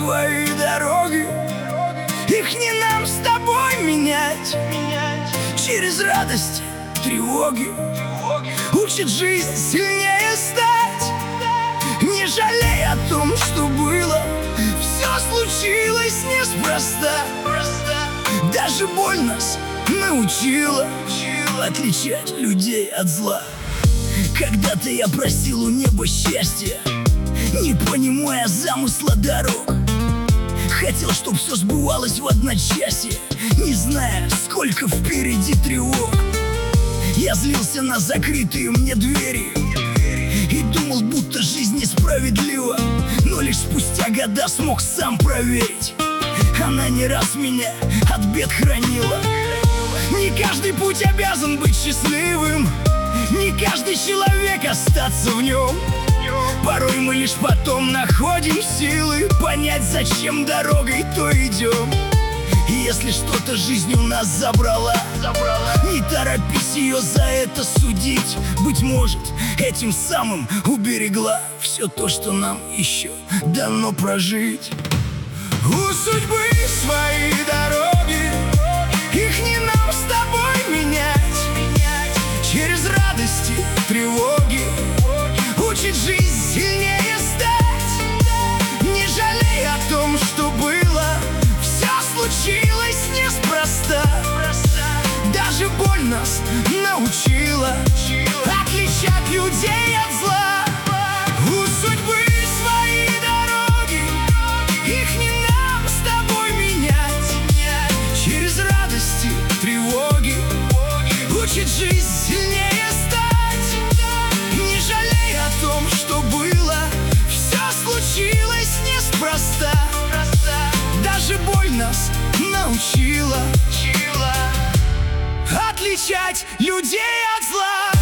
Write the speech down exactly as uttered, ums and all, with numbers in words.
свои дороги, их не нам с тобой менять. Через радость, тревоги учит жизнь сильнее стать. Не жалей о том, что было, все случилось неспроста. Даже боль нас научила отличать людей от зла. Когда-то я просил у неба счастья, не понимая замысла дорог. Хотел, чтоб все сбывалось в одночасье, не зная, сколько впереди тревог. Я злился на закрытые мне двери и думал, будто жизнь несправедлива. Но лишь спустя года смог сам проверить, она не раз меня от бед хранила. Не каждый путь обязан быть счастливым, не каждый человек остаться в нем. Порой мы лишь потом находим силы понять, зачем дорогой то идем. И если что-то жизнь у нас забрала, не торопись ее за это судить. Быть может, этим самым уберегла все то, что нам еще дано прожить. У судьбы свои дороги, их не нам с тобой менять. Через радости, тревоги учит жизнь сильнее стать. Не жалей о том, что было, все случилось неспроста. Даже боль нас научила отличать людей от зла. У судьбы свои дороги, их не нам с тобой менять. Через радости, тревоги учит жизнь сильнее стать. Не жалей о том, что было, все случилось неспроста. Даже боль нас научила отличать людей от зла.